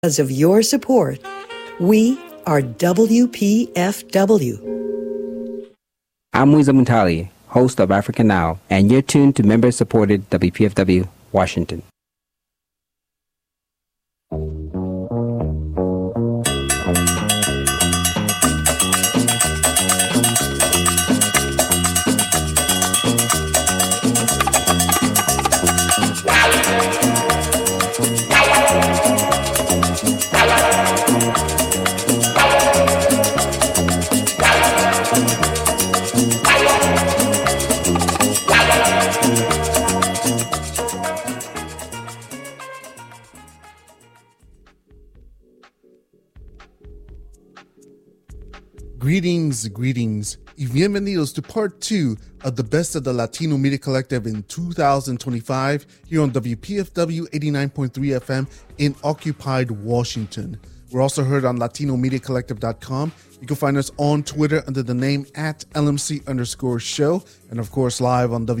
Because of your support, we are WPFW. I'm Wiza Muntali, host of Africa Now, and you're tuned to member-supported WPFW Washington. Greetings. Y bienvenidos to part 2 of the Best of the Latino Media Collective in 2025 here on WPFW 89.3 FM in occupied Washington. We're also heard on LatinoMediaCollective.com. You can find us on Twitter under the name at LMC_show, and of course live on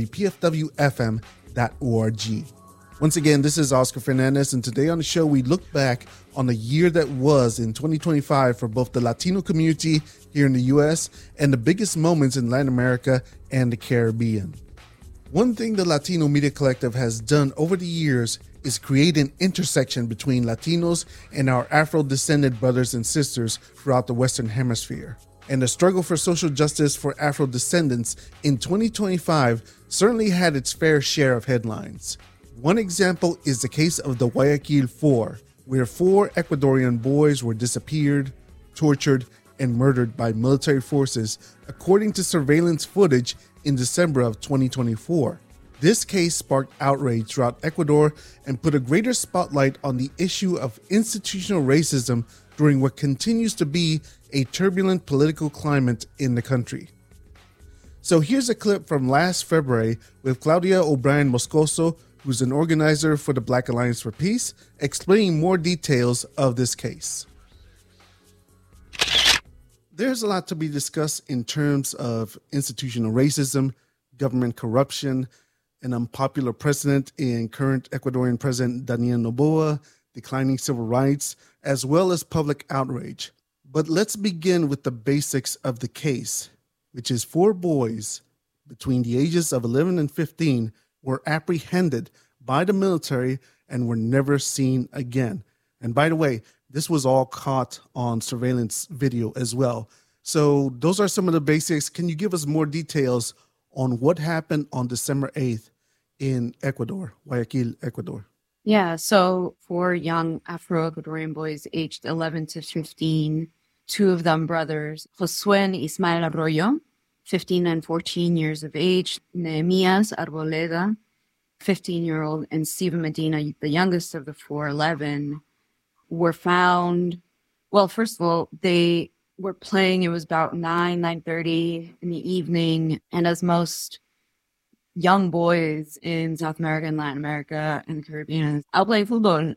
WPFWFM.org. Once again, this is Oscar Fernandez, and today on the show, we look back on the year that was in 2025 for both the Latino community here in the U.S. and the biggest moments in Latin America and the Caribbean. One thing the Latino Media Collective has done over the years is create an intersection between Latinos and our Afro-descended brothers and sisters throughout the Western Hemisphere. And the struggle for social justice for Afro-descendants in 2025 certainly had its fair share of headlines. One example is the case of the Guayaquil Four, where 4 Ecuadorian boys were disappeared, tortured, and murdered by military forces, according to surveillance footage in December of 2024. This case sparked outrage throughout Ecuador and put a greater spotlight on the issue of institutional racism during what continues to be a turbulent political climate in the country. So here's a clip from last February with Claudia O'Brien Moscoso, who's an organizer for the Black Alliance for Peace, explaining more details of this case. There's a lot to be discussed in terms of institutional racism, government corruption, an unpopular president in current Ecuadorian President Daniel Noboa, declining civil rights, as well as public outrage. But let's begin with the basics of the case, which is 4 boys between the ages of 11 and 15 were apprehended by the military and were never seen again. And by the way, this was all caught on surveillance video as well. So those are some of the basics. Can you give us more details on what happened on December 8th in Ecuador, Guayaquil, Ecuador? Yeah, so 4 young Afro-Ecuadorian boys aged 11 to 15, 2 of them brothers, Josué and Ismael Arroyo, 15 and 14 years of age, Nehemias Arboleda, 15-year-old, and Steven Medina, the youngest of the 4, 11, were found. Well, first of all, they were playing. It was about 9:30 in the evening. And as most young boys in South America and Latin America and the Caribbean, out playing football,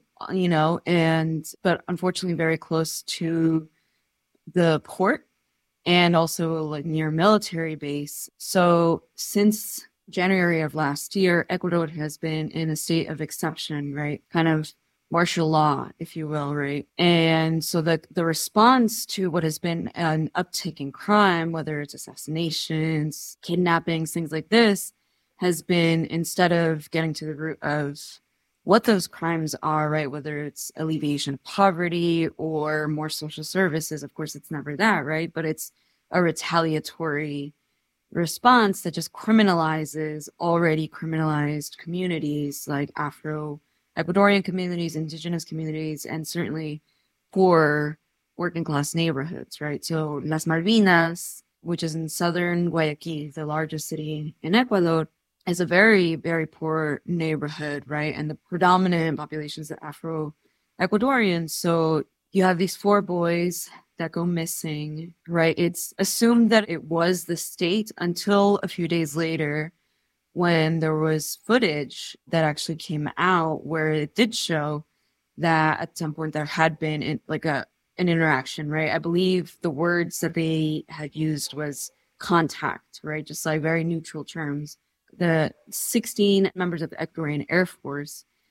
but unfortunately very close to the port and also like near military base. So since January of last year, Ecuador has been in a state of exception, right? Kind of martial law, if you will, right? And so the response to what has been an uptick in crime, whether it's assassinations, kidnappings, things like this, has been, instead of getting to the root of what those crimes are, right? Whether it's alleviation of poverty or more social services, of course, it's never that, right? But it's a retaliatory response that just criminalizes already criminalized communities like Afro-Ecuadorian communities, indigenous communities, and certainly poor working class neighborhoods, right? So Las Malvinas, which is in southern Guayaquil, the largest city in Ecuador, is a very, very poor neighborhood, right? And the predominant population is the Afro-Ecuadorians. So you have these 4 boys that go missing, right? It's assumed that it was the state until a few days later when there was footage that actually came out where it did show that at some point there had been an interaction, right? I believe the words that they had used was contact, right? Just like very neutral terms. The 16 members of the Ecuadorian Air Force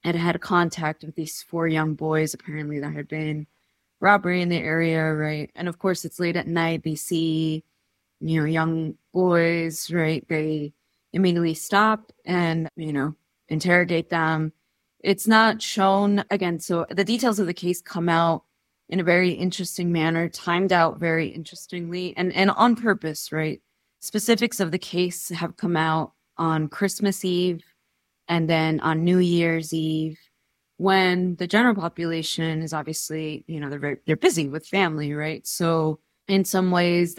and had contact with these 4 young boys, apparently there had been robbery in the area, right? And of course, it's late at night. They see, young boys, right? They immediately stop and, interrogate them. It's not shown, again, so the details of the case come out in a very interesting manner, timed out very interestingly, and on purpose, right? Specifics of the case have come out on Christmas Eve and then on New Year's Eve, when the general population is obviously, they're busy with family, right? So in some ways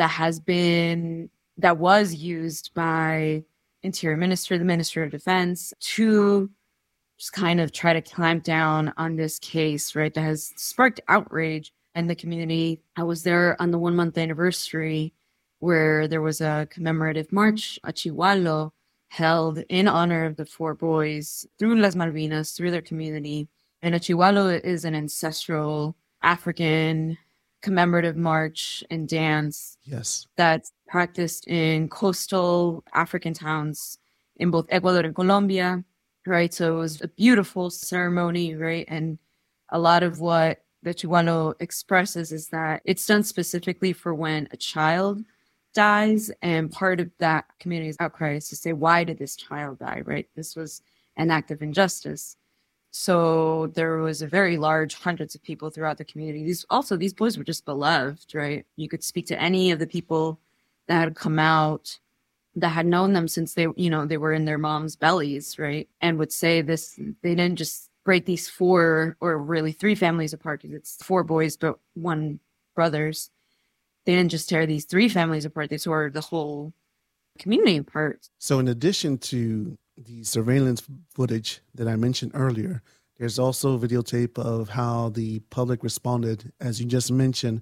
that was used by Interior Minister, the Minister of Defense, to just kind of try to clamp down on this case, right? That has sparked outrage in the community. I was there on the 1-month anniversary where there was a commemorative march, a Chihualo, held in honor of the 4 boys through Las Malvinas, through their community. And a Chihualo is an ancestral African commemorative march and dance that's practiced in coastal African towns in both Ecuador and Colombia, right? So it was a beautiful ceremony, right? And a lot of what the Chihualo expresses is that it's done specifically for when a child dies, and part of that community's outcry is to say, why did this child die, right? This was an act of injustice. So there was a very large, hundreds of people throughout the community. These boys were just beloved, right? You could speak to any of the people that had come out, that had known them since they were in their mom's bellies, right? And would say this, they didn't just break these 4 or really 3 families apart, because it's 4 boys, but 1 brothers. They didn't just tear these 3 families apart. They tore the whole community apart. So in addition to the surveillance footage that I mentioned earlier, there's also videotape of how the public responded, as you just mentioned,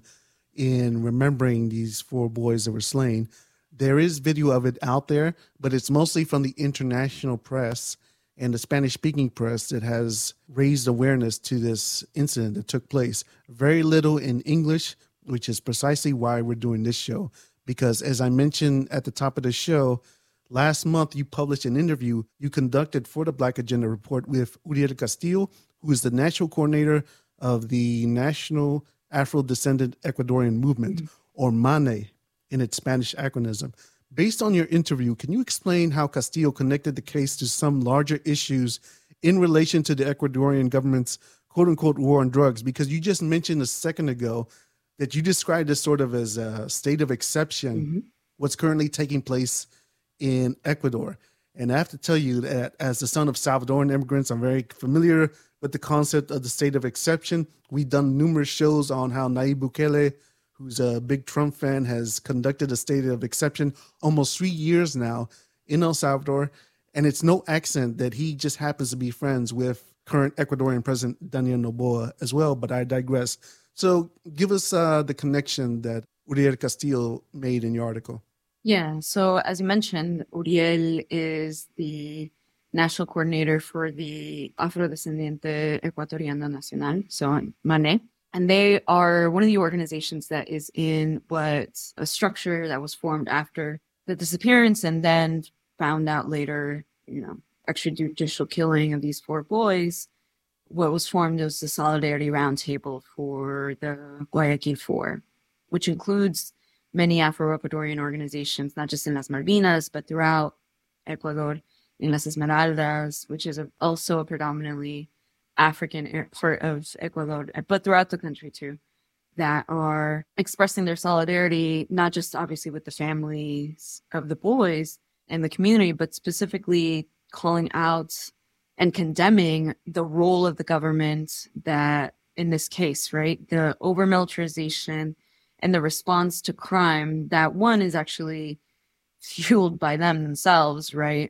in remembering these 4 boys that were slain. There is video of it out there, but it's mostly from the international press and the Spanish-speaking press that has raised awareness to this incident that took place. Very little in English, which is precisely why we're doing this show. Because as I mentioned at the top of the show, last month you published an interview you conducted for the Black Agenda Report with Uriel Castillo, who is the national coordinator of the National Afro-Descendant Ecuadorian Movement, or MANE in its Spanish acronym. Based on your interview, can you explain how Castillo connected the case to some larger issues in relation to the Ecuadorian government's quote-unquote war on drugs? Because you just mentioned a second ago that you described this sort of as a state of exception, what's currently taking place in Ecuador. And I have to tell you that as the son of Salvadoran immigrants, I'm very familiar with the concept of the state of exception. We've done numerous shows on how Nayib Bukele, who's a big Trump fan, has conducted a state of exception almost 3 years now in El Salvador. And it's no accident that he just happens to be friends with current Ecuadorian President Daniel Noboa as well, but I digress. So give us the connection that Uriel Castillo made in your article. Yeah, so as you mentioned, Uriel is the national coordinator for the Afrodescendiente Ecuatoriano Nacional, so MANE. And they are one of the organizations that is in what's a structure that was formed after the disappearance and then found out later, extrajudicial killing of these 4 boys. What was formed was the Solidarity Roundtable for the Guayaquil 4, which includes many Afro-Ecuadorian organizations, not just in Las Malvinas, but throughout Ecuador, in Las Esmeraldas, which is also a predominantly African part of Ecuador, but throughout the country too, that are expressing their solidarity, not just obviously with the families of the boys and the community, but specifically calling out and condemning the role of the government that, in this case, right, the over-militarization and the response to crime, that one is actually fueled by them themselves, right?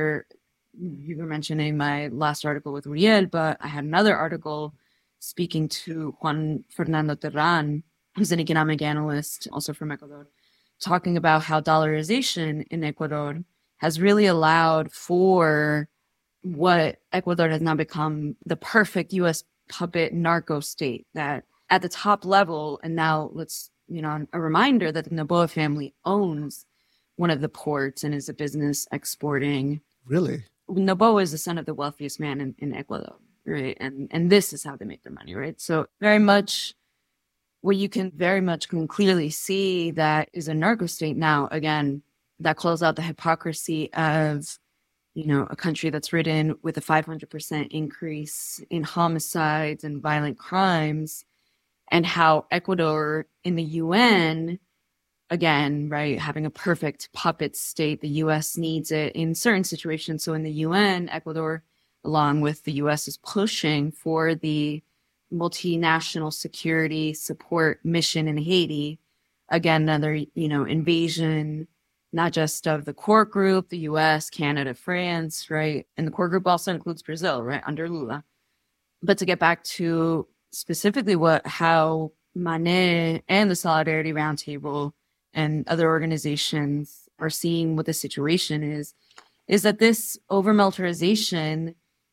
You were mentioning my last article with Uriel, but I had another article speaking to Juan Fernando Terran, who's an economic analyst, also from Ecuador, talking about how dollarization in Ecuador has really allowed for what Ecuador has now become the perfect U.S. puppet narco state, that at the top level, and now a reminder that the Noboa family owns one of the ports and is a business exporting. Really? Noboa is the son of the wealthiest man in Ecuador, right? And this is how they make their money, right? So very much what you can very much can clearly see that is a narco state now, again, that calls out the hypocrisy of, a country that's ridden with a 500% increase in homicides and violent crimes, and how Ecuador in the UN, again, right, having a perfect puppet state, the US needs it in certain situations. So in the UN, Ecuador, along with the US, is pushing for the multinational security support mission in Haiti. Again, another, invasion, not just of the core group, the US, Canada, France, right? And the core group also includes Brazil, right, under Lula. But to get back to specifically how Manet and the Solidarity Roundtable and other organizations are seeing what the situation is that this over-militarization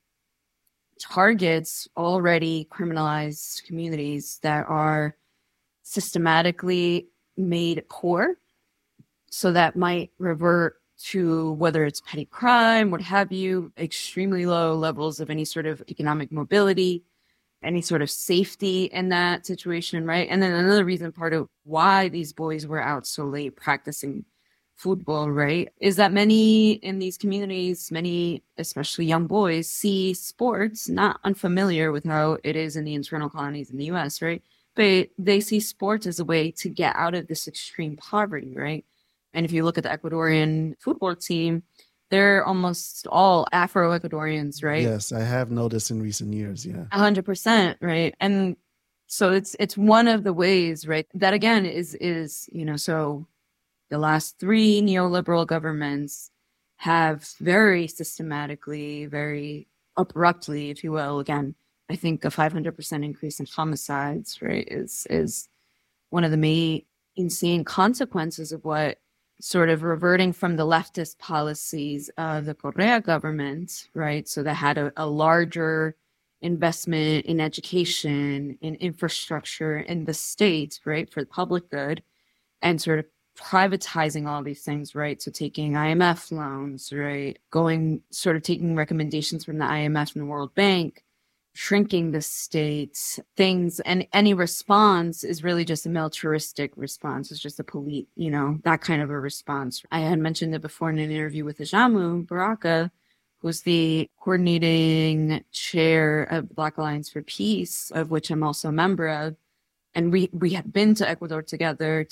targets already criminalized communities that are systematically made poor. So that might revert to whether it's petty crime, what have you, extremely low levels of any sort of economic mobility, any sort of safety in that situation, right? And then another reason, part of why these boys were out so late practicing football, right, is that many in these communities, many, especially young boys, see sports, not unfamiliar with how it is in the internal colonies in the US, right? But they see sports as a way to get out of this extreme poverty, right? And if you look at the Ecuadorian football team, they're almost all Afro-Ecuadorians, right? Yes, I have noticed in recent years, yeah. 100%, right? And so it's one of the ways, right, that again is so the last 3 neoliberal governments have very systematically, very abruptly, if you will, again, I think a 500% increase in homicides, right, is one of the main insane consequences of what sort of reverting from the leftist policies of the Correa government, right? So that had a larger investment in education, in infrastructure, in the state, right, for the public good, and sort of privatizing all these things, right? So taking IMF loans, right? Taking recommendations from the IMF and the World Bank, shrinking the state, things, and any response is really just a militaristic response. It's just that kind of a response. I had mentioned it before in an interview with Ajamu Baraka, who's the coordinating chair of Black Alliance for Peace, of which I'm also a member of. And we had been to Ecuador together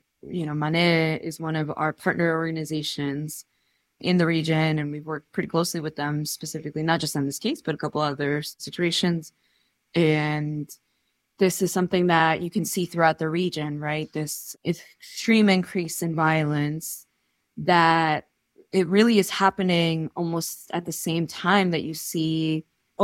Manet is one of our partner organizations in the region, and we've worked pretty closely with them specifically, not just on this case, but a couple other situations. And this is something that you can see throughout the region, right? This extreme increase in violence that it really is happening almost at the same time that you see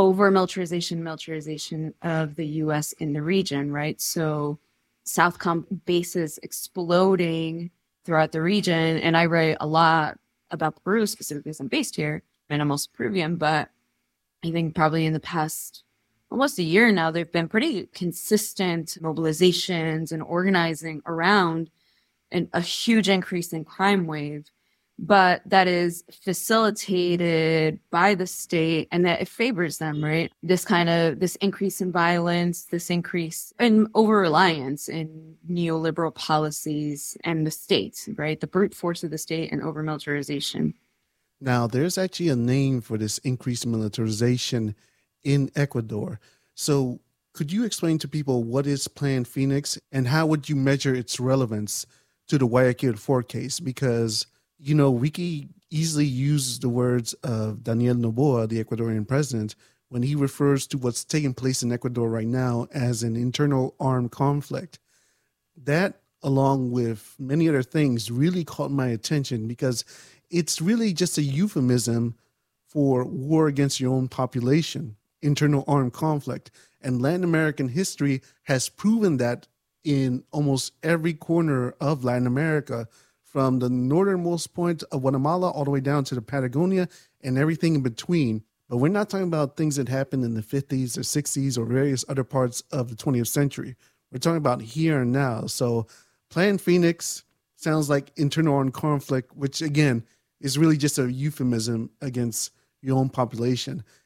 militarization of the U.S. in the region, right? So Southcom bases exploding throughout the region. And I write a lot about Peru, specifically because I'm based here and I'm also Peruvian, but I think probably in the past almost a year now, there've been pretty consistent mobilizations and organizing around a huge increase in crime wave, but that is facilitated by the state and that it favors them, right? This increase in violence, this increase in over-reliance in neoliberal policies and the state, right? The brute force of the state and over-militarization. Now, there's actually a name for this increased militarization in Ecuador. So could you explain to people what is Plan Phoenix and how would you measure its relevance to the Guayaquil 4 case? Because we can easily use the words of Daniel Noboa, the Ecuadorian president, when he refers to what's taking place in Ecuador right now as an internal armed conflict. That, along with many other things, really caught my attention because it's really just a euphemism for war against your own population, internal armed conflict. And Latin American history has proven that in almost every corner of Latin America, from the northernmost point of Guatemala all the way down to the Patagonia and everything in between. But we're not talking about things that happened in the 50s or 60s or various other parts of the 20th century. We're talking about here and now. So Plan Phoenix sounds like internal armed conflict, which again is really just a euphemism against your own population.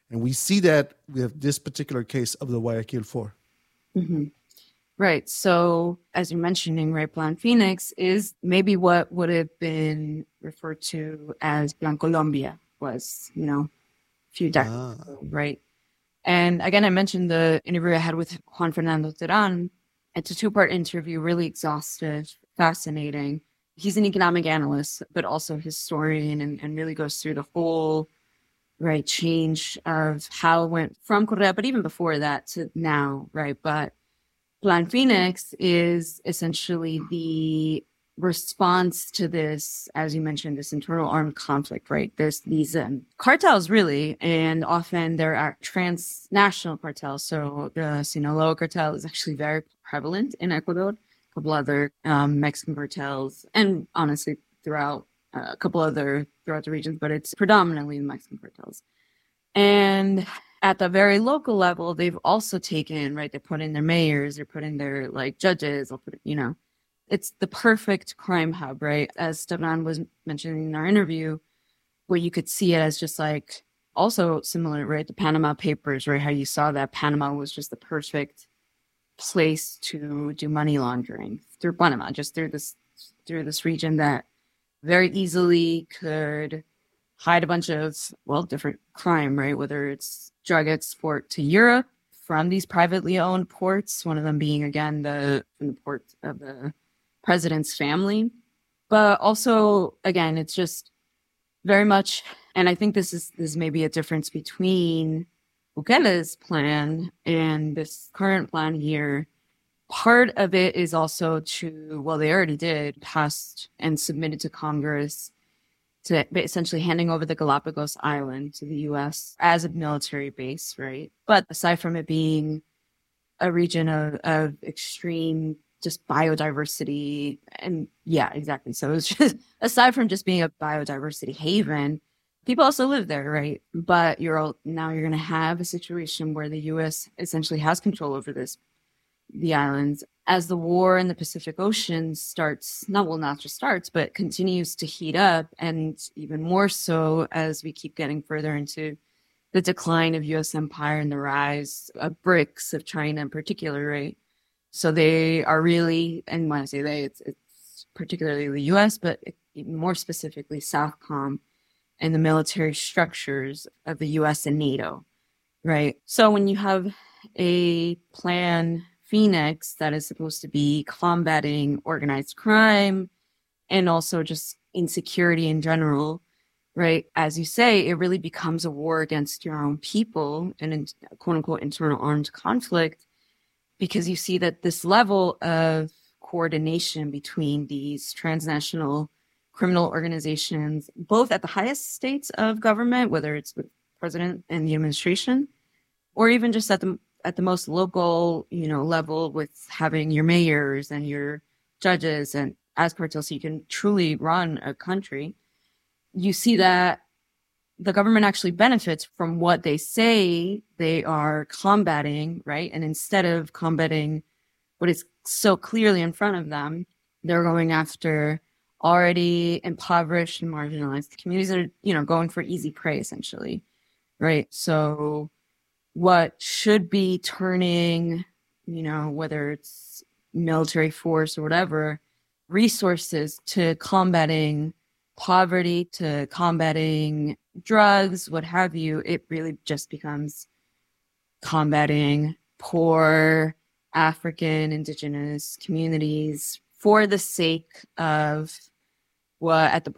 And we see that with this particular case of the Guayaquil Four. Mm-hmm. Right. So as you're mentioning, right, Plan Phoenix is maybe what would have been referred to as Plan Colombia was, a few decades ago, right? And again, I mentioned the interview I had with Juan Fernando Terán. It's a 2-part interview, really exhaustive, fascinating. He's an economic analyst, but also a historian, and really goes through the whole change of how it went from Correa, but even before that to now, right? But Plan Phoenix is essentially the response to this, as you mentioned, this internal armed conflict, right? There's these cartels, really, and often they're transnational cartels. So the Sinaloa cartel is actually very prevalent in Ecuador, a couple other Mexican cartels, and honestly, throughout a couple other throughout the regions, but it's predominantly the Mexican cartels. And at the very local level, they've also taken, right, they put in their mayors, they're putting their judges, they'll put, it's the perfect crime hub, right? As Stefan was mentioning in our interview, where you could see it as just also similar, right? The Panama Papers, right? How you saw that Panama was just the perfect place to do money laundering through Panama, just through this region that very easily could hide a bunch of, different crime, right? Whether it's drug export to Europe from these privately owned ports, one of them being, again, the port of the president's family. But also, again, it's just very much, and I think this is maybe a difference between Bukele's plan and this current plan here. Part of it is also they already did, passed and submitted to Congress to essentially handing over the Galapagos Island to the U.S. as a military base, right? But aside from it being a region of extreme just biodiversity, and yeah, exactly. So it's just, aside from just being a biodiversity haven, people also live there, right? But you're going to have a situation where the U.S. essentially has control over the islands. As the war in the Pacific Ocean not just starts, but continues to heat up, and even more so as we keep getting further into the decline of U.S. empire and the rise of BRICS, of China in particular, right? So they are really, and when I say they, it's particularly the U.S., but even more specifically Southcom and the military structures of the U.S. and NATO, right? So when you have a Plan Phoenix that is supposed to be combating organized crime and also just insecurity in general, right? As you say, it really becomes a war against your own people and quote unquote internal armed conflict, because you see that this level of coordination between these transnational criminal organizations, both at the highest states of government, whether it's with the president and the administration, or even just at the most local, level with having your mayors and your judges and as cartels, so you can truly run a country. You see that the government actually benefits from what they say they are combating, right? And instead of combating what is so clearly in front of them, they're going after already impoverished and marginalized communities that are, going for easy prey, essentially, right? So what should be turning, whether it's military force or whatever, resources to combating poverty, to combating drugs, what have you, it really just becomes combating poor African, indigenous communities for the sake of what at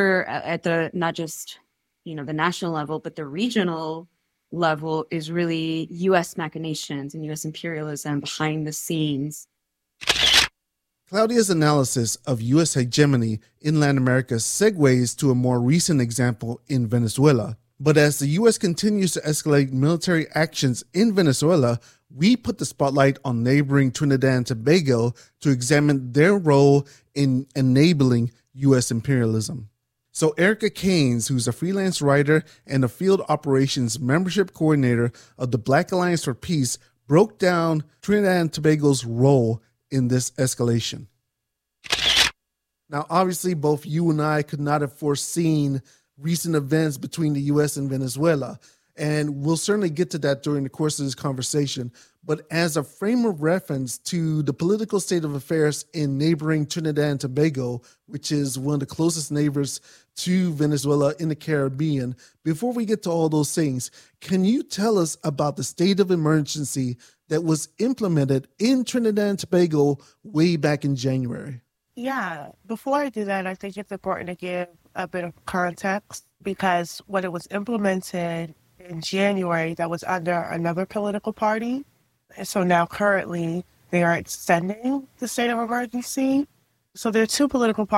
the not just, the national level, but the regional level is really U.S. machinations and U.S. imperialism behind the scenes. Claudia's analysis of U.S. hegemony in Latin America segues to a more recent example in Venezuela. But as the U.S. continues to escalate military actions in Venezuela, we put the spotlight on neighboring Trinidad and Tobago to examine their role in enabling U.S. imperialism. So Erica Keynes, who's a freelance writer and a field operations membership coordinator of the Black Alliance for Peace, broke down Trinidad and Tobago's role in this escalation. Now, obviously, both you and I could not have foreseen recent events between the U.S. and Venezuela. And we'll certainly get to that during the course of this conversation. But as a frame of reference to the political state of affairs in neighboring Trinidad and Tobago, which is one of the closest neighbors to Venezuela in the Caribbean, before we get to all those things, can you tell us about the state of emergency that was implemented in Trinidad and Tobago way back in January? Yeah, before I do that, I think it's important to give a bit of context, because when it was implemented in January, that was under another political party. And so now currently they are extending the state of emergency. So there are two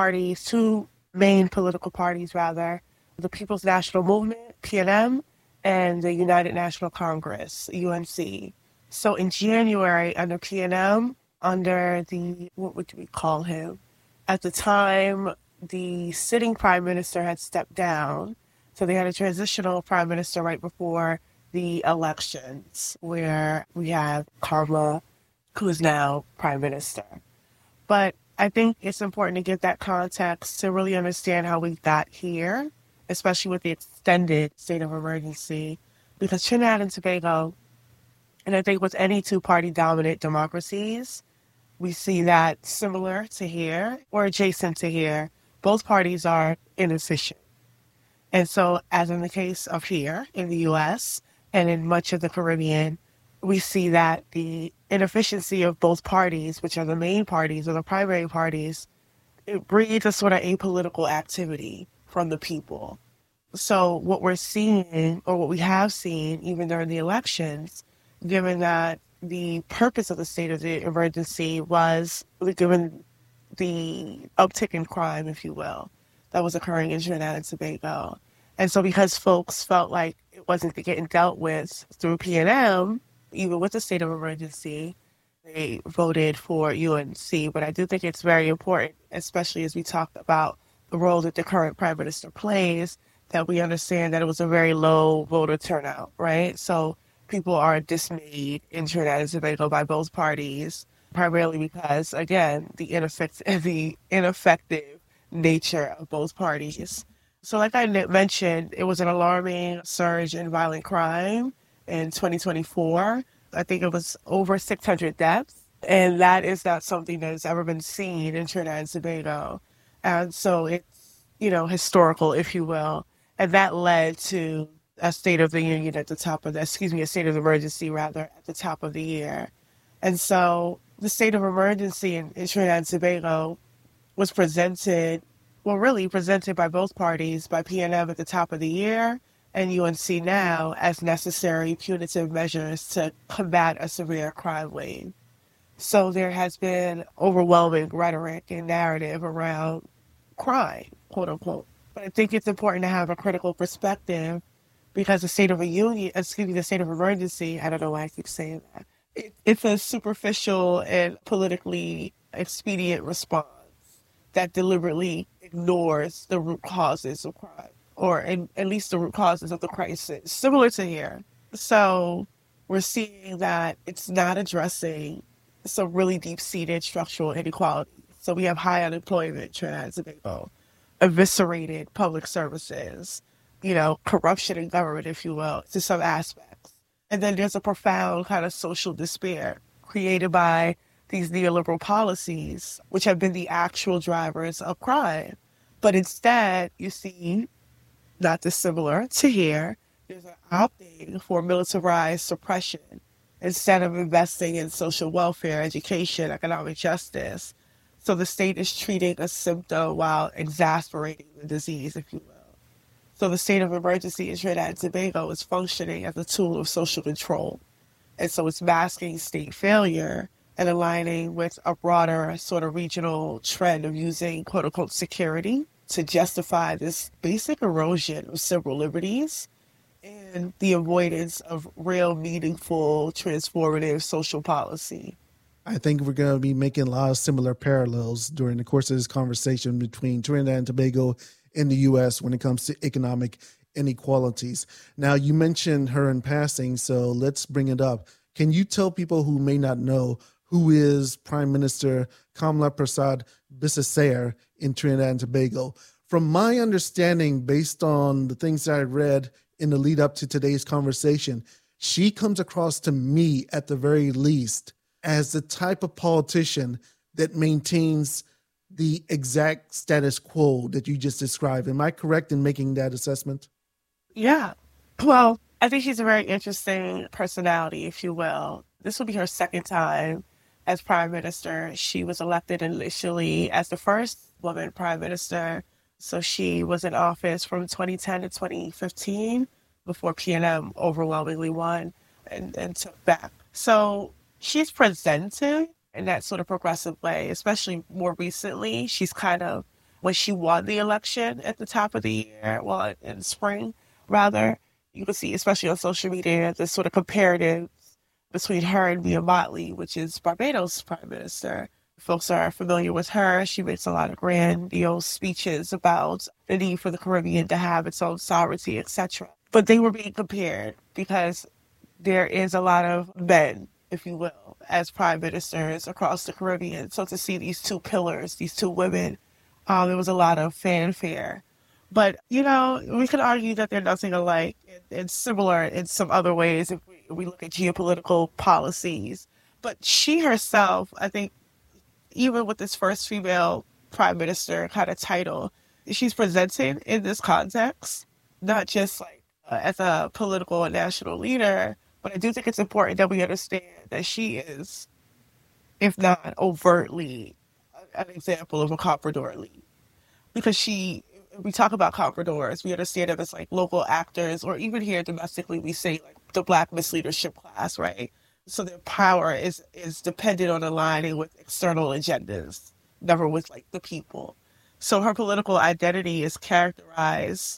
main political parties rather, the People's National Movement, PNM, and the United National Congress, UNC. So in January, under PNM, under what would we call him? At the time, the sitting prime minister had stepped down. So they had a transitional prime minister right before the elections, where we have Karma, who is now prime minister. But I think it's important to get that context to really understand how we got here, especially with the extended state of emergency, because Trinidad and Tobago, and I think with any two-party dominant democracies, we see that similar to here or adjacent to here, both parties are inefficient. And so, as in the case of here in the U.S. and in much of the Caribbean, we see that the inefficiency of both parties, which are the main parties or the primary parties, it breeds a sort of apolitical activity from the people. So what we're seeing, or what we have seen even during the elections, given that the purpose of the state of the emergency was, given the uptick in crime, if you will, that was occurring in Trinidad and Tobago. And so because folks felt like it wasn't getting dealt with through PNM, even with the state of emergency, they voted for UNC. But I do think it's very important, especially as we talk about the role that the current prime minister plays, that we understand that it was a very low voter turnout, right? So people are dismayed in Trinidad and Tobago by both parties, primarily because, again, the ineffective nature of both parties. So like I mentioned, it was an alarming surge in violent crime in 2024. I think it was over 600 deaths. And that is not something that has ever been seen in Trinidad and Tobago. And so it's, historical, if you will. And that led to a state of the union at the top of a state of emergency rather, at the top of the year. And so the state of emergency in Trinidad and Tobago was presented by both parties, by PNM at the top of the year and UNC now, as necessary punitive measures to combat a severe crime wave. So there has been overwhelming rhetoric and narrative around crime, quote unquote. But I think it's important to have a critical perspective, because the state of emergency, I don't know why I keep saying that. It's a superficial and politically expedient response that deliberately ignores the root causes of crime, or at least the root causes of the crisis, similar to here. So we're seeing that it's not addressing some really deep-seated structural inequality. So we have high unemployment in Trinidad and Tobago, eviscerated public services, corruption in government, if you will, to some aspects. And then there's a profound kind of social despair created by these neoliberal policies, which have been the actual drivers of crime. But instead, you see, not dissimilar to here, there's an opting for militarized suppression instead of investing in social welfare, education, economic justice. So the state is treating a symptom while exasperating the disease, if you will. So the state of emergency in Trinidad and Tobago is functioning as a tool of social control. And so it's masking state failure and aligning with a broader sort of regional trend of using quote unquote security to justify this basic erosion of civil liberties and the avoidance of real, meaningful, transformative social policy. I think we're going to be making a lot of similar parallels during the course of this conversation between Trinidad and Tobago and the U.S. when it comes to economic inequalities. Now, you mentioned her in passing, so let's bring it up. Can you tell people who may not know who is Prime Minister Kamla Persad Bissessere in Trinidad and Tobago? From my understanding, based on the things that I read in the lead up to today's conversation, she comes across to me at the very least as the type of politician that maintains the exact status quo that you just described. Am I correct in making that assessment? Yeah. Well, I think she's a very interesting personality, if you will. This will be her second time as prime minister. She was elected initially as the first woman prime minister. So she was in office from 2010 to 2015 before PNM overwhelmingly won and took back. So she's presented in that sort of progressive way, especially more recently. She's kind of, when she won the election at the top of the year, well, in spring, rather, you can see, especially on social media, the sort of comparative between her and Mia Mottley, which is Barbados prime minister. Folks are familiar with her. She makes a lot of grandiose speeches about the need for the Caribbean to have its own sovereignty, etc. But they were being compared because there is a lot of men, if you will, as prime ministers across the Caribbean. So to see these two pillars, these two women, there was a lot of fanfare. But, we could argue that they're nothing alike and similar in some other ways if we look at geopolitical policies. But she herself, I think, even with this first female prime minister kind of title, she's presented in this context, not just as a political and national leader, but I do think it's important that we understand that she is, if not overtly, an example of a comprador elite. Because we talk about compradors, we understand them as local actors, or even here domestically, we say the Black misleadership class, right? So their power is dependent on aligning with external agendas, never with the people. So her political identity is characterized,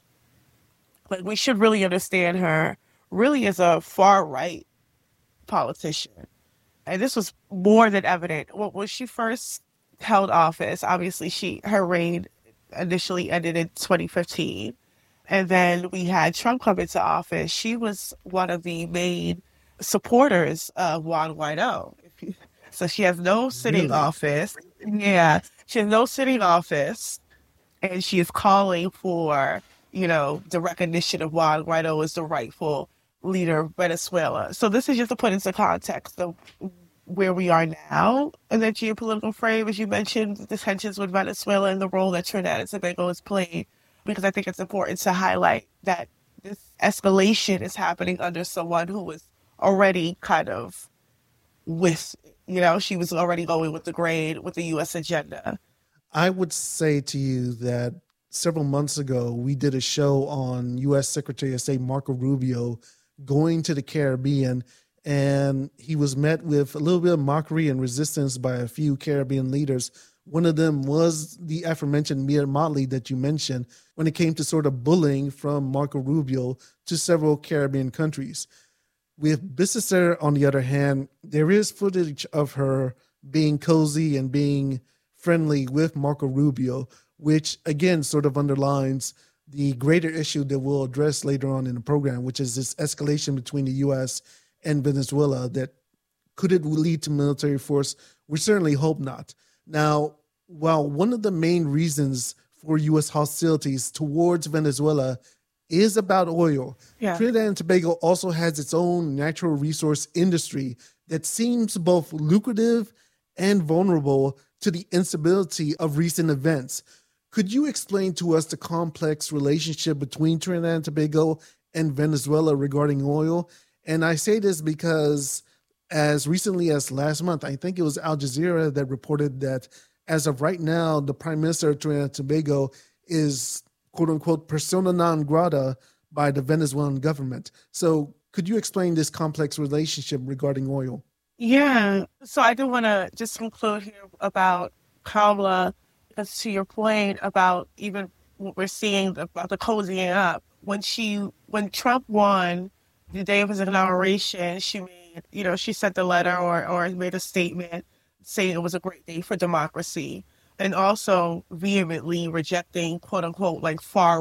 we should really understand her really as a far right politician. And this was more than evident. When she first held office, obviously her reign initially ended in 2015. And then we had Trump come into office. She was one of the main supporters of Juan Guaido. So she has no sitting office. Yeah, she has no sitting office. And she is calling for, the recognition of Juan Guaido as the rightful leader of Venezuela. So this is just to put into context of where we are now in the geopolitical frame, as you mentioned, the tensions with Venezuela and the role that Trinidad and Tobago has played, because I think it's important to highlight that this escalation is happening under someone who was already kind of she was already going with the grain, with the U.S. agenda. I would say to you that several months ago, we did a show on U.S. Secretary of State Marco Rubio going to the Caribbean, and he was met with a little bit of mockery and resistance by a few Caribbean leaders. One of them was the aforementioned Mia Mottley that you mentioned when it came to sort of bullying from Marco Rubio to several Caribbean countries. With Bisister, on the other hand, there is footage of her being cozy and being friendly with Marco Rubio, which again sort of underlines the greater issue that we'll address later on in the program, which is this escalation between the U.S. and Venezuela. That could it lead to military force? We certainly hope not. Now, while one of the main reasons for U.S. hostilities towards Venezuela is about oil, Trinidad and Tobago also has its own natural resource industry that seems both lucrative and vulnerable to the instability of recent events. Could you explain to us the complex relationship between Trinidad and Tobago and Venezuela regarding oil? And I say this because as recently as last month, I think it was Al Jazeera that reported that as of right now, the Prime Minister of Trinidad and Tobago is, quote unquote, persona non grata by the Venezuelan government. So could you explain this complex relationship regarding oil? Yeah. So I do want to just conclude here about Kamala, because to your point about even what we're seeing about the cozying up. When Trump won the day of his inauguration, she made, she sent a letter or made a statement saying it was a great day for democracy, and also vehemently rejecting, quote unquote, far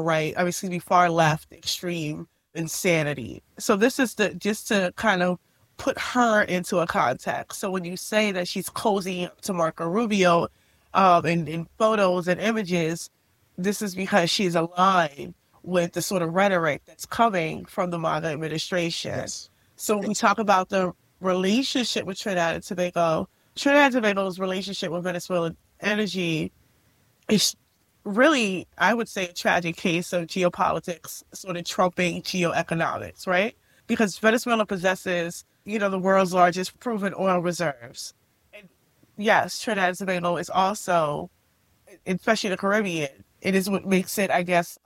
left extreme insanity. So this is just to kind of put her into a context. So when you say that she's cozying up to Marco Rubio in photos and images, this is because she's aligned with the sort of rhetoric that's coming from the MAGA administration. Yes. So when we talk about the relationship with Trinidad and Tobago, Trinidad and Tobago's relationship with Venezuelan energy is really, I would say, a tragic case of geopolitics sort of trumping geoeconomics, right? Because Venezuela possesses, the world's largest proven oil reserves. And yes, Trinidad and Tobago is also, especially the Caribbean, it is what makes it, I guess,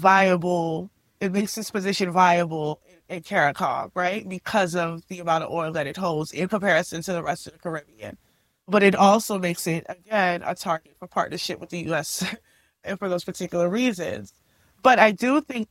it makes this position viable in CARICOM, right? Because of the amount of oil that it holds in comparison to the rest of the Caribbean. But it also makes it, again, a target for partnership with the U.S. and for those particular reasons. But I do think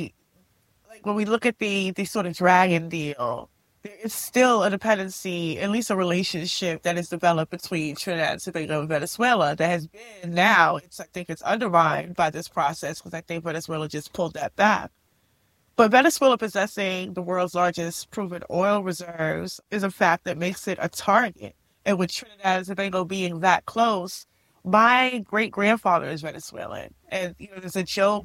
when we look at the sort of dragon deal, there is still a dependency, at least a relationship that is developed between Trinidad and Tobago and Venezuela that has been now, I think it's undermined by this process because I think Venezuela just pulled that back. But Venezuela possessing the world's largest proven oil reserves is a fact that makes it a target. And with Trinidad and Tobago being that close, my great-grandfather is Venezuelan. And, there's a joke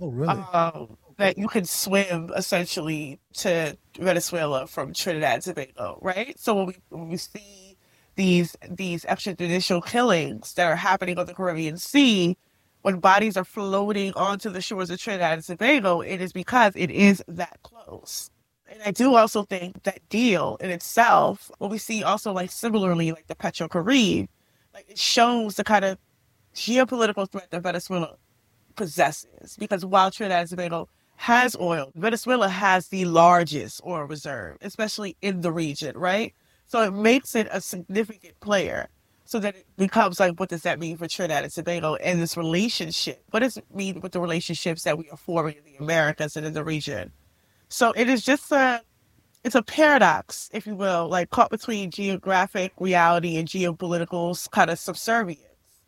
that you can swim, essentially, to Venezuela from Trinidad and Tobago, right? So when we see these extrajudicial killings that are happening on the Caribbean Sea, when bodies are floating onto the shores of Trinidad and Tobago, it is because it is that close. And I do also think that deal in itself, what we see also similarly the Petro-Caribe, it shows the kind of geopolitical threat that Venezuela possesses. Because while Trinidad and Tobago has oil, Venezuela has the largest oil reserve, especially in the region, right? So it makes it a significant player. So that it becomes what does that mean for Trinidad and Tobago and this relationship? What does it mean with the relationships that we are forming in the Americas and in the region? So it is just it's a paradox, if you will, caught between geographic reality and geopolitical kind of subservience.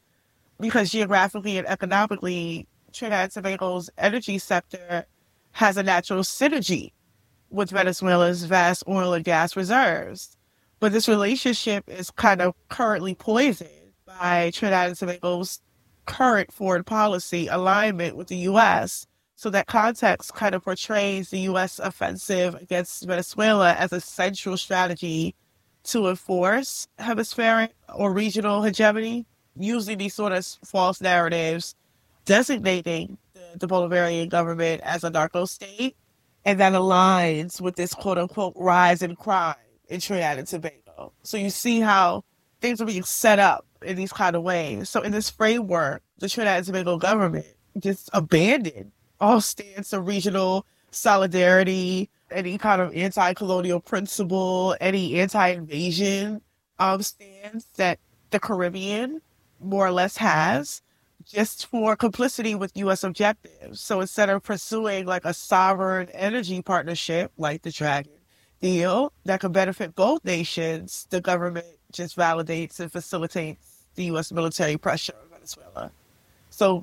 Because geographically and economically, Trinidad and Tobago's energy sector has a natural synergy with Venezuela's vast oil and gas reserves. But this relationship is kind of currently poisoned by Trinidad and Tobago's current foreign policy alignment with the U.S., so that context kind of portrays the U.S. offensive against Venezuela as a central strategy to enforce hemispheric or regional hegemony, using these sort of false narratives, designating the Bolivarian government as a narco state, and that aligns with this quote-unquote rise in crime in Trinidad and Tobago. So you see how things are being set up in these kind of ways. So in this framework, the Trinidad and Tobago government just abandoned all stance of regional solidarity, any kind of anti-colonial principle, any anti-invasion stance that the Caribbean more or less has, just for complicity with U.S. objectives. So instead of pursuing a sovereign energy partnership like the Dragon deal that could benefit both nations, the government just validates and facilitates the U.S. military pressure on Venezuela. So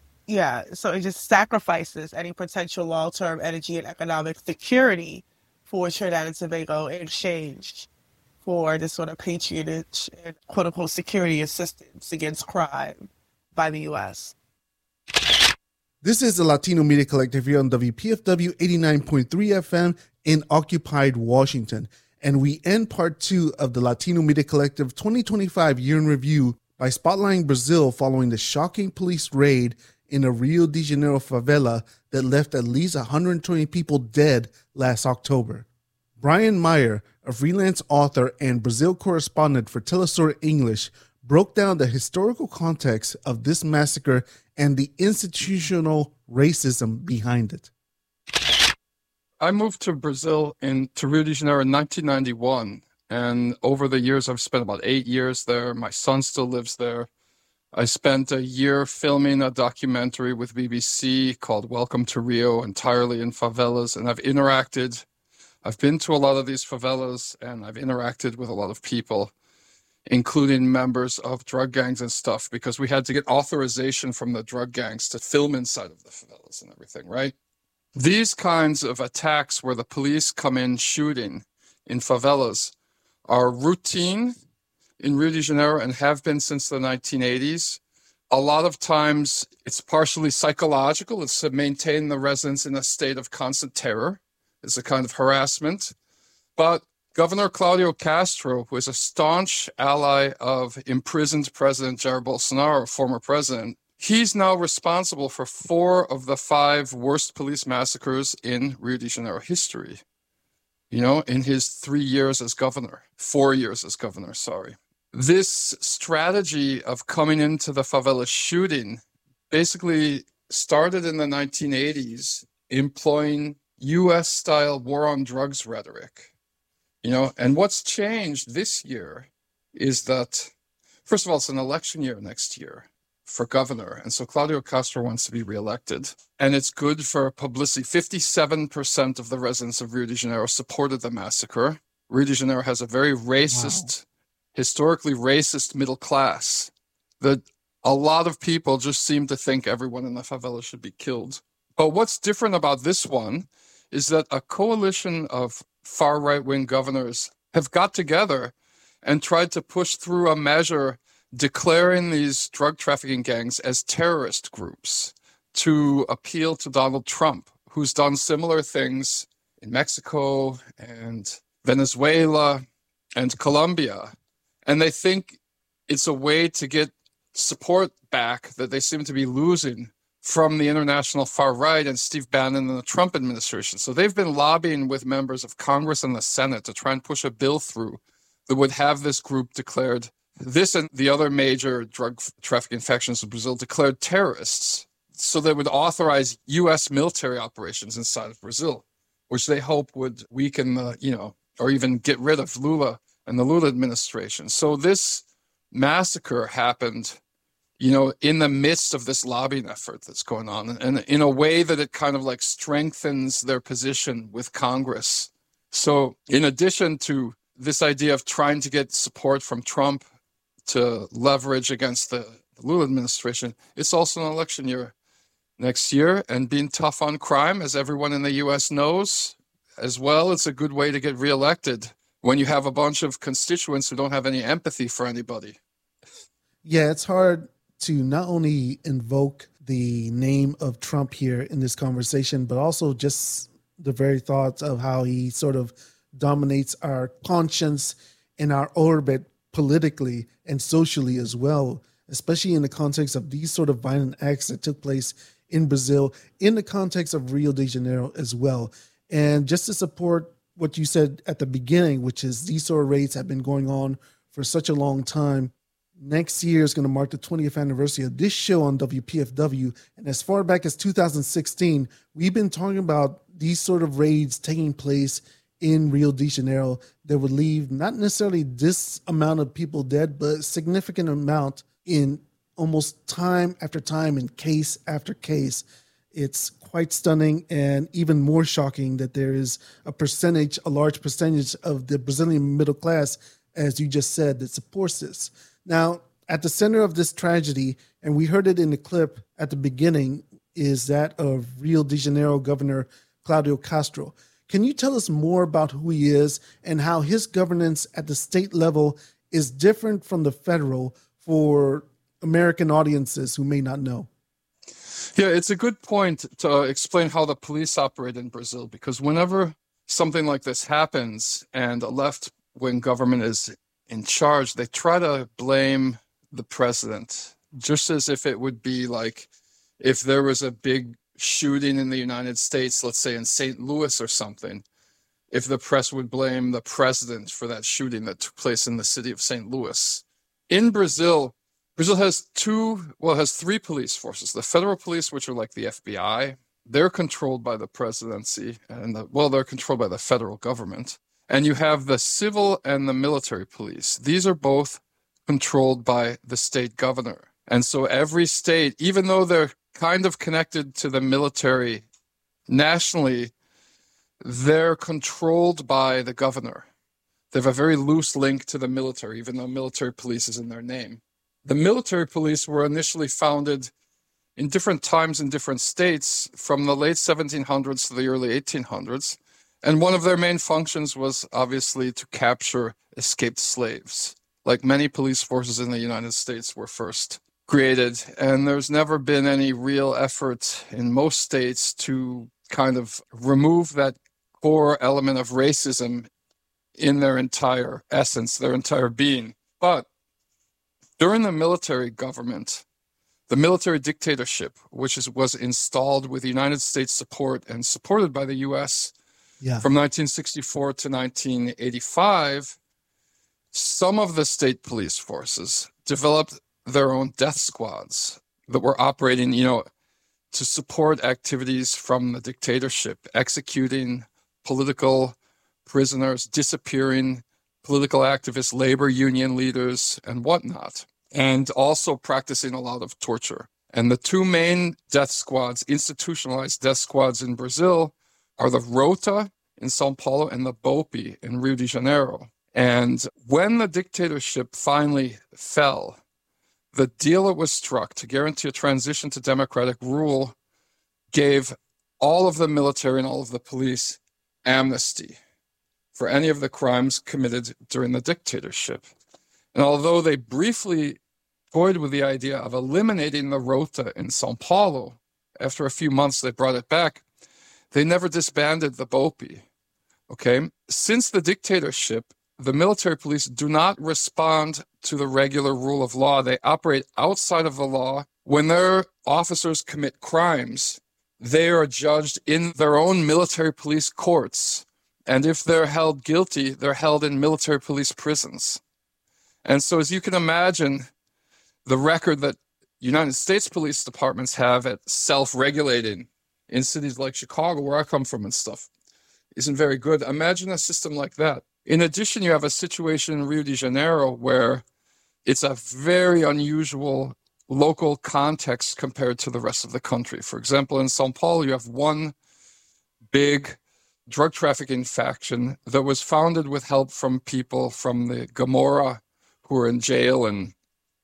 it just sacrifices any potential long-term energy and economic security for Trinidad and Tobago in exchange for this sort of patronage and quote-unquote security assistance against crime by the U.S. This is the Latino Media Collective here on WPFW 89.3 FM in occupied Washington. And we end part 2 of the Latino Media Collective 2025 Year in Review by spotlighting Brazil following the shocking police raid in a Rio de Janeiro favela that left at least 120 people dead last October. Brian Meyer, a freelance author and Brazil correspondent for Telesur English, broke down the historical context of this massacre and the institutional racism behind it. I moved to Brazil to Rio de Janeiro in 1991, and over the years I've spent about 8 years there. My son still lives there. I spent a year filming a documentary with BBC called Welcome to Rio, entirely in favelas, and I've been to a lot of these favelas, and I've interacted with a lot of people, including members of drug gangs and stuff, because we had to get authorization from the drug gangs to film inside of the favelas and everything, right? These kinds of attacks where the police come in shooting in favelas are routine in Rio de Janeiro and have been since the 1980s A lot of times it's partially psychological. It's to maintain the residents in a state of constant terror. It's a kind of harassment. But Governor Claudio Castro, who is a staunch ally of imprisoned President Jair Bolsonaro, former president, he's now responsible for 4 of the 5 worst police massacres in Rio de Janeiro history. In his 3 years as governor, 4 years as governor, sorry. This strategy of coming into the favela shooting basically started in the 1980s, employing US-style war on drugs rhetoric. And what's changed this year is that, first of all, it's an election year next year for governor. And so Claudio Castro wants to be reelected. And it's good for publicity. 57% of the residents of Rio de Janeiro supported the massacre. Rio de Janeiro has a very racist, historically racist middle class that a lot of people just seem to think everyone in the favela should be killed. But what's different about this one is that a coalition of far right-wing governors have got together and tried to push through a measure declaring these drug trafficking gangs as terrorist groups to appeal to Donald Trump, who's done similar things in Mexico and Venezuela and Colombia. And they think it's a way to get support back that they seem to be losing from the international far right and Steve Bannon and the Trump administration. So they've been lobbying with members of Congress and the Senate to try and push a bill through that would have this group declared, this and the other major drug trafficking factions of Brazil declared terrorists. So they would authorize U.S. military operations inside of Brazil, which they hope would weaken or even get rid of Lula and the Lula administration. So this massacre happened, in the midst of this lobbying effort that's going on, and in a way that it kind of like strengthens their position with Congress. So in addition to this idea of trying to get support from Trump to leverage against the Lula administration, it's also an election year next year, and being tough on crime, as everyone in the U.S. knows as well, it's a good way to get reelected when you have a bunch of constituents who don't have any empathy for anybody. Yeah, it's hard to not only invoke the name of Trump here in this conversation, but also just the very thoughts of how he sort of dominates our conscience and our orbit politically and socially as well, especially in the context of these sort of violent acts that took place in Brazil, in the context of Rio de Janeiro as well. And just to support what you said at the beginning, which is these sort of raids have been going on for such a long time. Next year is going to mark the 20th anniversary of this show on WPFW. And as far back as 2016, we've been talking about these sort of raids taking place in Rio de Janeiro that would leave not necessarily this amount of people dead, but a significant amount in almost time after time and case after case. It's quite stunning and even more shocking that there is a large percentage of the Brazilian middle class, as you just said, that supports this. Now, at the center of this tragedy, and we heard it in the clip at the beginning, is that of Rio de Janeiro Governor Claudio Castro. Can you tell us more about who he is and how his governance at the state level is different from the federal for American audiences who may not know? Yeah, it's a good point to explain how the police operate in Brazil, because whenever something like this happens and a left-wing government is in charge, they try to blame the president, just as if it would be like if there was a big shooting in the United States, let's say in St. Louis or something, if the press would blame the president for that shooting that took place in the city of St. Louis. In Brazil has three police forces. The federal police, which are like the FBI, they're controlled by the presidency, and they're controlled by the federal government. And you have the civil and the military police. These are both controlled by the state governor. And so every state, even though they're kind of connected to the military nationally, they're controlled by the governor. They have a very loose link to the military, even though military police is in their name. The military police were initially founded in different times in different states from the late 1700s to the early 1800s. And one of their main functions was obviously to capture escaped slaves. Like many police forces in the United States were first created, and there's never been any real effort in most states to kind of remove that core element of racism in their entire essence, their entire being. But during the military government, the military dictatorship, which was installed with United States support and supported by the U.S. From 1964 to 1985, some of the state police forces developed their own death squads that were operating, to support activities from the dictatorship, executing political prisoners, disappearing political activists, labor union leaders, and whatnot, and also practicing a lot of torture. And the two main death squads, institutionalized death squads in Brazil, are the Rota in São Paulo and the BOPE in Rio de Janeiro. And when the dictatorship finally fell, the deal that was struck to guarantee a transition to democratic rule gave all of the military and all of the police amnesty for any of the crimes committed during the dictatorship. And although they briefly toyed with the idea of eliminating the Rota in São Paulo, after a few months they brought it back, they never disbanded the BOPE. Okay? Since the dictatorship, the military police do not respond to the regular rule of law. They operate outside of the law. When their officers commit crimes, they are judged in their own military police courts. And if they're held guilty, they're held in military police prisons. And so as you can imagine, the record that United States police departments have at self-regulating in cities like Chicago, where I come from and stuff, isn't very good. Imagine a system like that. In addition, you have a situation in Rio de Janeiro where it's a very unusual local context compared to the rest of the country. For example, in São Paulo, you have one big drug trafficking faction that was founded with help from people from the Gomorrah who were in jail in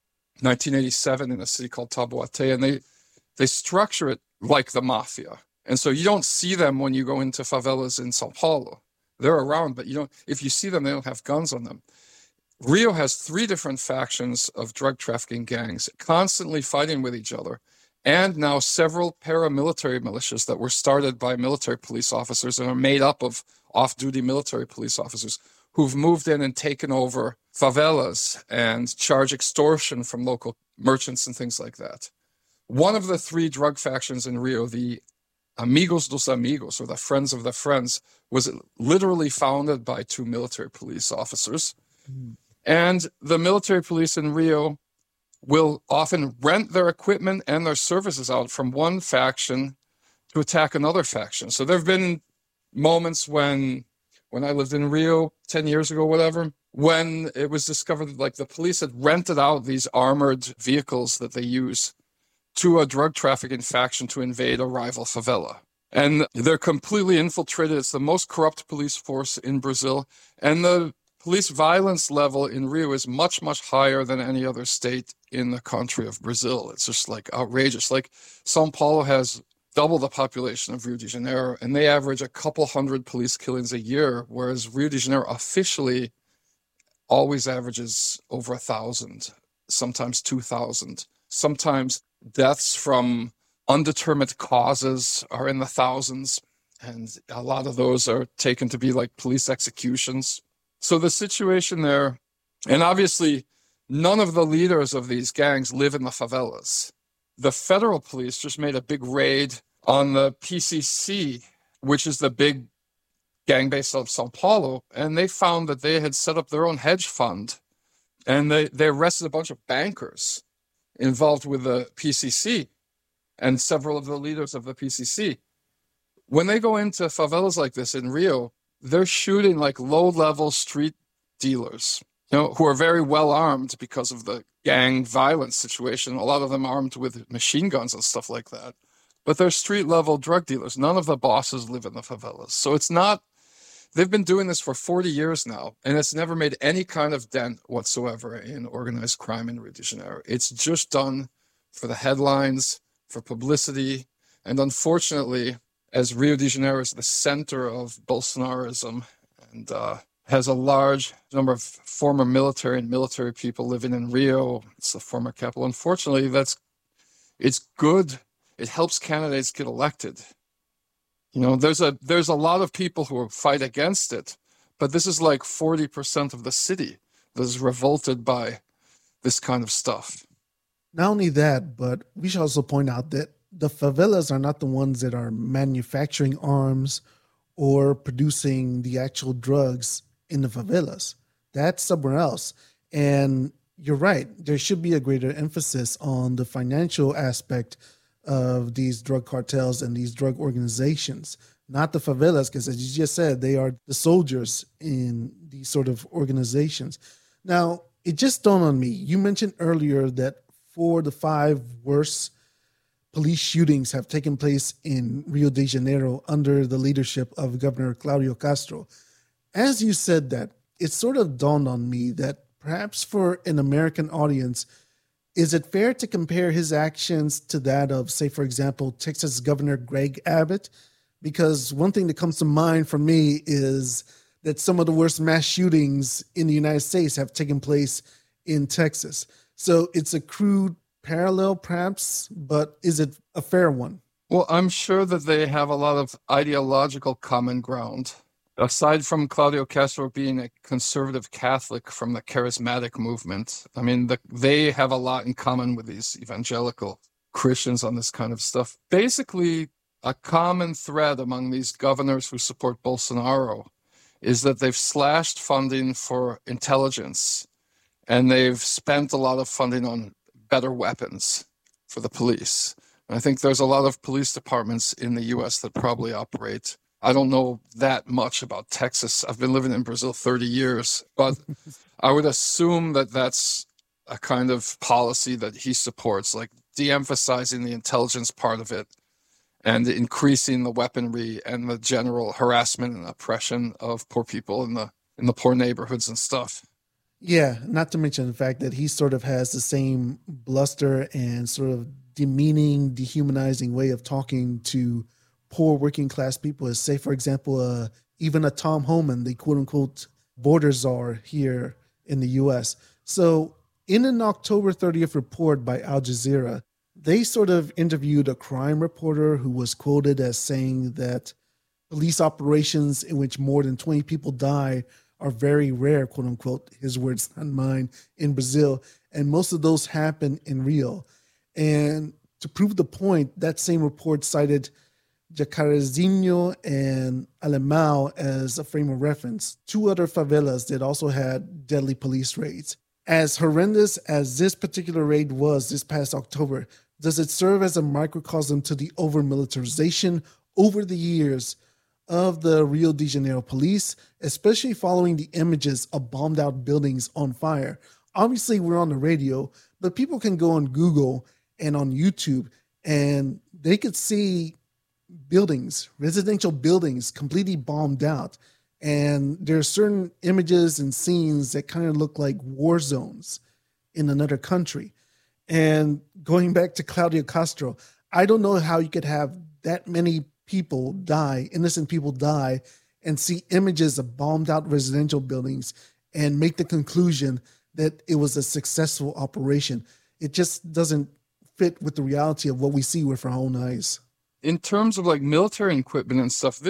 1987 in a city called Taboaté, and they structure it like the mafia. And so you don't see them when you go into favelas in São Paulo. They're around, but if you see them, they don't have guns on them. Rio has 3 different factions of drug trafficking gangs constantly fighting with each other, and now several paramilitary militias that were started by military police officers and are made up of off-duty military police officers who've moved in and taken over favelas and charge extortion from local merchants and things like that. One of the 3 drug factions in Rio, the Amigos dos Amigos, or the Friends of the Friends, was literally founded by 2 military police officers. And the military police in Rio will often rent their equipment and their services out from one faction to attack another faction. So there have been moments when I lived in Rio 10 years ago, whatever, when it was discovered that like the police had rented out these armored vehicles that they use to a drug trafficking faction to invade a rival favela. And they're completely infiltrated. It's the most corrupt police force in Brazil. And the police violence level in Rio is much, much higher than any other state in the country of Brazil. It's just like outrageous. Like São Paulo has double the population of Rio de Janeiro, and they average a couple hundred police killings a year, whereas Rio de Janeiro officially always averages over 1,000, sometimes 2,000. Sometimes deaths from undetermined causes are in the thousands, and a lot of those are taken to be like police executions. So the situation there, and obviously none of the leaders of these gangs live in the favelas. The federal police just made a big raid on the PCC, which is the big gang based out of Sao Paulo, and they found that they had set up their own hedge fund, and they arrested a bunch of bankers involved with the PCC and several of the leaders of the PCC. When they go into favelas like this in Rio, they're shooting like low-level street dealers, who are very well armed because of the gang violence situation. A lot of them armed with machine guns and stuff like that. But they're street-level drug dealers. None of the bosses live in the favelas. So it's not, they've been doing this for 40 years now, and it's never made any kind of dent whatsoever in organized crime in Rio de Janeiro. It's just done for the headlines, for publicity, and unfortunately, as Rio de Janeiro is the center of Bolsonarism and has a large number of former military and military people living in Rio. It's the former capital. Unfortunately, it's good. It helps candidates get elected. You know, there's a lot of people who fight against it, but this is like 40% of the city that is revolted by this kind of stuff. Not only that, but we should also point out that the favelas are not the ones that are manufacturing arms or producing the actual drugs in the favelas. That's somewhere else. And you're right, there should be a greater emphasis on the financial aspect of these drug cartels and these drug organizations, not the favelas, because as you just said, they are the soldiers in these sort of organizations. Now, it just dawned on me, you mentioned earlier that 4 of the 5 worst police shootings have taken place in Rio de Janeiro under the leadership of Governor Claudio Castro. As you said that, it sort of dawned on me that perhaps for an American audience, is it fair to compare his actions to that of, say, for example, Texas Governor Greg Abbott? Because one thing that comes to mind for me is that some of the worst mass shootings in the United States have taken place in Texas. So it's a crude parallel, perhaps, but is it a fair one? Well, I'm sure that they have a lot of ideological common ground. Aside from Claudio Castro being a conservative Catholic from the charismatic movement, I mean, they have a lot in common with these evangelical Christians on this kind of stuff. Basically, a common thread among these governors who support Bolsonaro is that they've slashed funding for intelligence, and they've spent a lot of funding on better weapons for the police. And I think there's a lot of police departments in the U.S. that probably operate. I don't know that much about Texas. I've been living in Brazil 30 years, but I would assume that that's a kind of policy that he supports, like de-emphasizing the intelligence part of it and increasing the weaponry and the general harassment and oppression of poor people in the poor neighborhoods and stuff. Yeah, not to mention the fact that he sort of has the same bluster and sort of demeaning, dehumanizing way of talking to poor working class people as, say, for example, even a Tom Homan, the quote unquote border czar here in the U.S. So in an October 30th report by Al Jazeera, they sort of interviewed a crime reporter who was quoted as saying that police operations in which more than 20 people die are very rare, quote unquote, his words, not mine, in Brazil. And most of those happen in Rio. And to prove the point, that same report cited Jacarezinho and Alemão as a frame of reference, 2 other favelas that also had deadly police raids. As horrendous as this particular raid was this past October, does it serve as a microcosm to the over-militarization over the years of the Rio de Janeiro police, especially following the images of bombed-out buildings on fire? Obviously, we're on the radio, but people can go on Google and on YouTube, and they could see buildings, residential buildings, completely bombed out. And there are certain images and scenes that kind of look like war zones in another country. And going back to Claudio Castro, I don't know how you could have that many people die, innocent people die, and see images of bombed out residential buildings and make the conclusion that it was a successful operation. It just doesn't fit with the reality of what we see with our own eyes. In terms of like military equipment and stuff,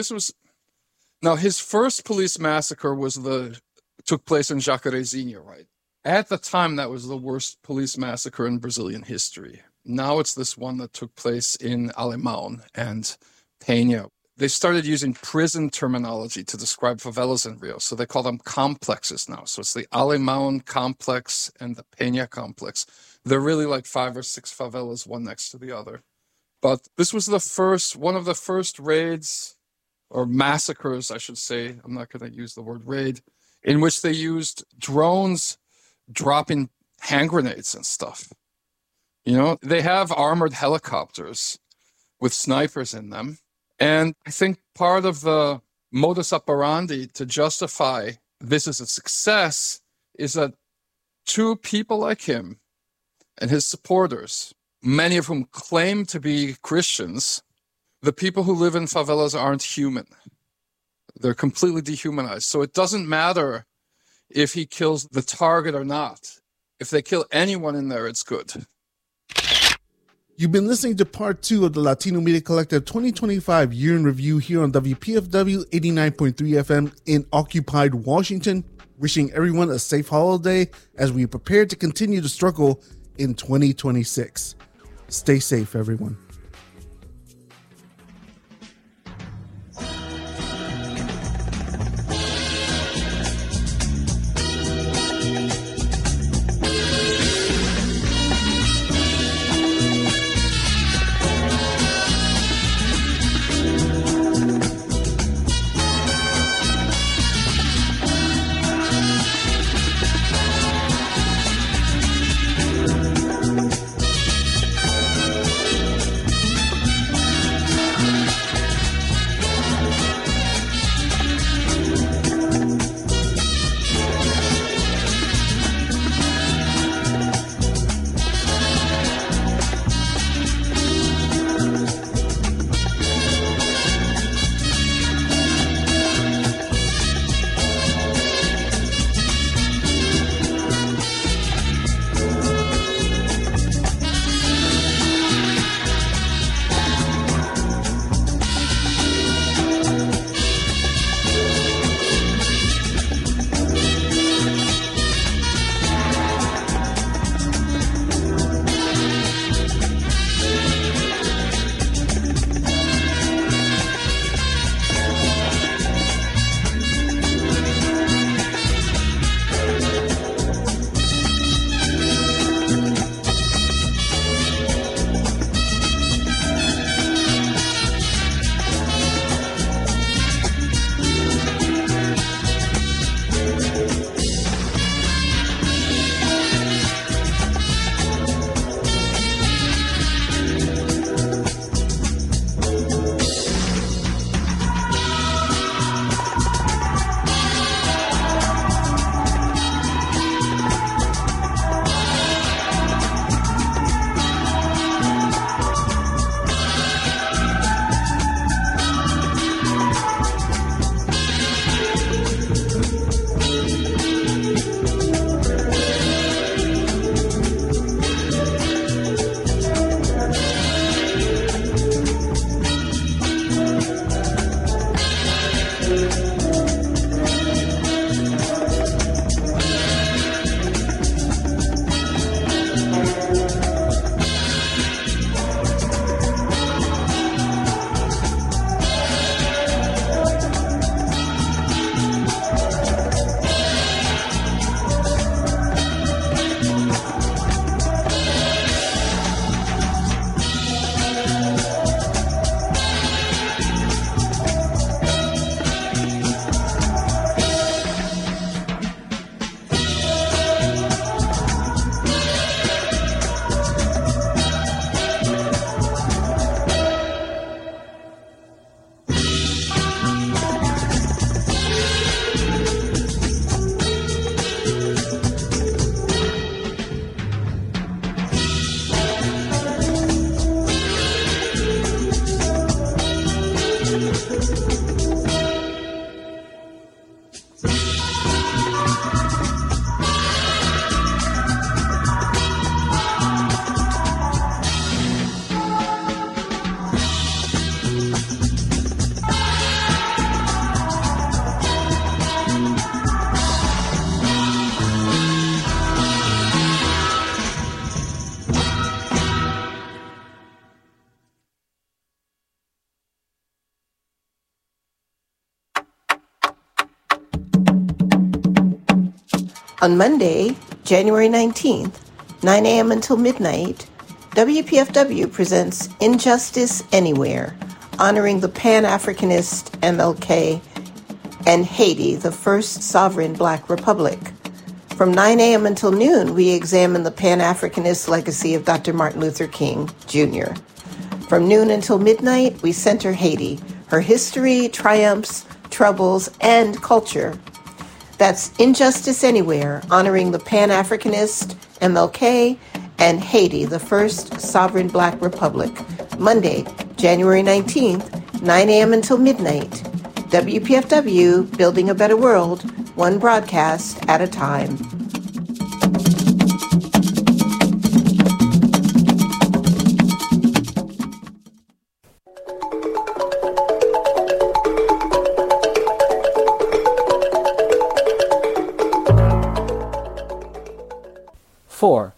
now his first police massacre took place in Jacarezinho, right? At the time, that was the worst police massacre in Brazilian history. Now it's this one that took place in Alemão and Peña. They started using prison terminology to describe favelas in Rio, so they call them complexes now. So it's the Alemão complex and the Peña complex. They're really like 5 or 6 favelas, one next to the other. But this was one of the first raids, or massacres, I should say. I'm not going to use the word raid, in which they used drones dropping hand grenades and stuff. You know, they have armored helicopters with snipers in them. And I think part of the modus operandi to justify this as a success is that 2 people like him and his supporters, many of whom claim to be Christians, the people who live in favelas aren't human. They're completely dehumanized. So it doesn't matter if he kills the target or not. If they kill anyone in there, it's good. You've been listening to part 2 of the Latino Media Collective 2025 Year in Review here on WPFW 89.3 FM in occupied Washington. Wishing everyone a safe holiday as we prepare to continue the struggle in 2026. Stay safe, everyone. On Monday, January 19th, 9 a.m. until midnight, WPFW presents Injustice Anywhere, honoring the Pan-Africanist MLK and Haiti, the first sovereign Black republic. From 9 a.m. until noon, we examine the Pan-Africanist legacy of Dr. Martin Luther King, Jr. From noon until midnight, we center Haiti, her history, triumphs, troubles, and culture. That's Injustice Anywhere, honoring the Pan-Africanist MLK and Haiti, the first sovereign Black republic. Monday, January 19th, 9 a.m. until midnight. WPFW, building a better world, one broadcast at a time. For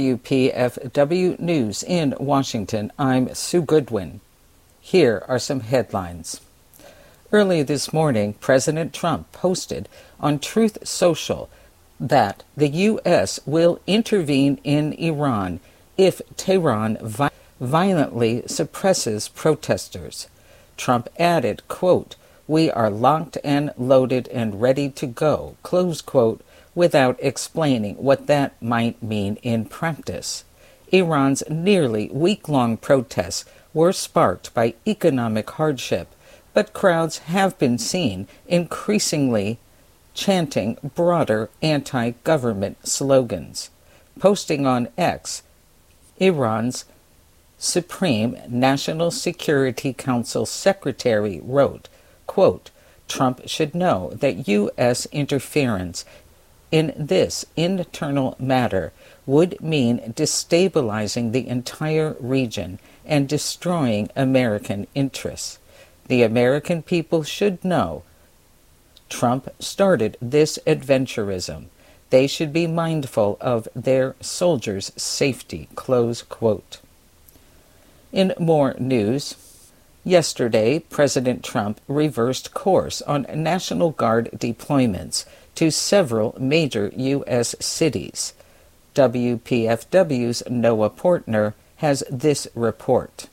WPFW News in Washington, I'm Sue Goodwin. Here are some headlines. Early this morning, President Trump posted on Truth Social that the U.S. will intervene in Iran if Tehran violently suppresses protesters. Trump added, quote, "We are locked and loaded and ready to go," close quote, without explaining what that might mean in practice. Iran's nearly week-long protests were sparked by economic hardship, but crowds have been seen increasingly chanting broader anti-government slogans. Posting on X, Iran's Supreme National Security Council Secretary wrote, quote, "Trump should know that U.S. interference in this internal matter would mean destabilizing the entire region and destroying American interests. The American people should know Trump started this adventurism. They should be mindful of their soldiers' safety," close quote. In more news, yesterday, President Trump reversed course on National Guard deployments to several major U.S. cities. WPFW's Noah Portner has this report.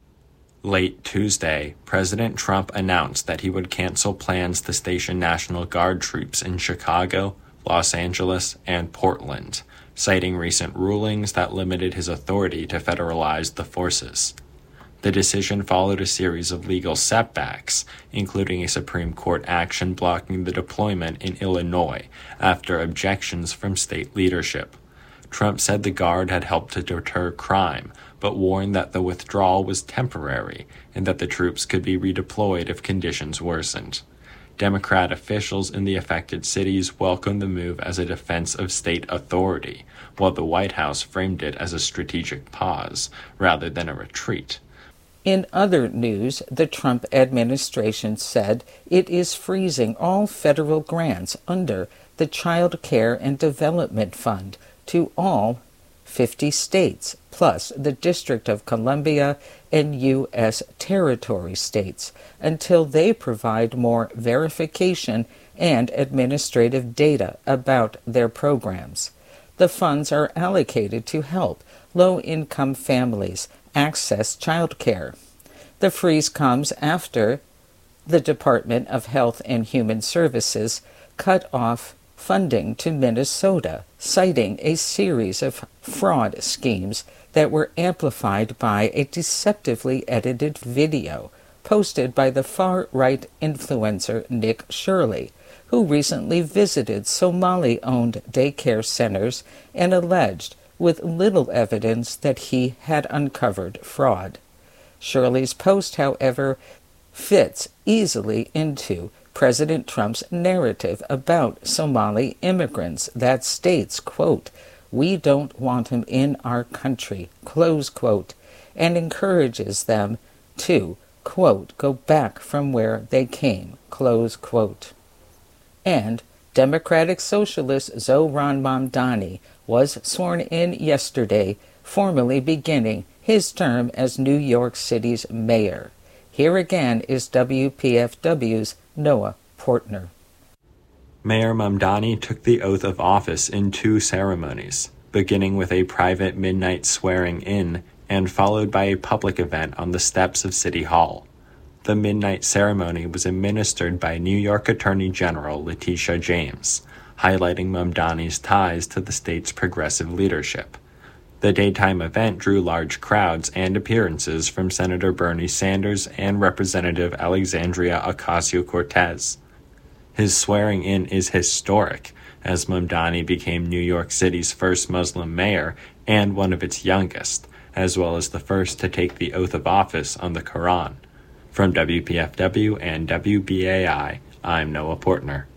Late Tuesday, President Trump announced that he would cancel plans to station National Guard troops in Chicago, Los Angeles, and Portland, citing recent rulings that limited his authority to federalize the forces. The decision followed a series of legal setbacks, including a Supreme Court action blocking the deployment in Illinois after objections from state leadership. Trump said the Guard had helped to deter crime, but warned that the withdrawal was temporary and that the troops could be redeployed if conditions worsened. Democrat officials in the affected cities welcomed the move as a defense of state authority, while the White House framed it as a strategic pause rather than a retreat. In other news, the Trump administration said it is freezing all federal grants under the Child Care and Development Fund to all 50 states, plus the District of Columbia and U.S. territory states, until they provide more verification and administrative data about their programs. The funds are allocated to help low-income families access child care. The freeze comes after the Department of Health and Human Services cut off funding to Minnesota, citing a series of fraud schemes that were amplified by a deceptively edited video posted by the far-right influencer Nick Shirley, who recently visited Somali-owned daycare centers and alleged, with little evidence, that he had uncovered fraud. Shirley's post, however, fits easily into President Trump's narrative about Somali immigrants that states, quote, "We don't want him in our country," close quote, and encourages them to, quote, "go back from where they came," close quote. And Democratic Socialist Zohran Mamdani was sworn in yesterday, formally beginning his term as New York City's mayor. Here again is WPFW's Noah Portner. Mayor Mamdani took the oath of office in two ceremonies, beginning with a private midnight swearing-in and followed by a public event on the steps of City Hall. The midnight ceremony was administered by New York Attorney General Letitia James, highlighting Mamdani's ties to the state's progressive leadership. The daytime event drew large crowds and appearances from Senator Bernie Sanders and Representative Alexandria Ocasio-Cortez. His swearing-in is historic, as Mamdani became New York City's first Muslim mayor and one of its youngest, as well as the first to take the oath of office on the Quran. From WPFW and WBAI, I'm Noah Portner.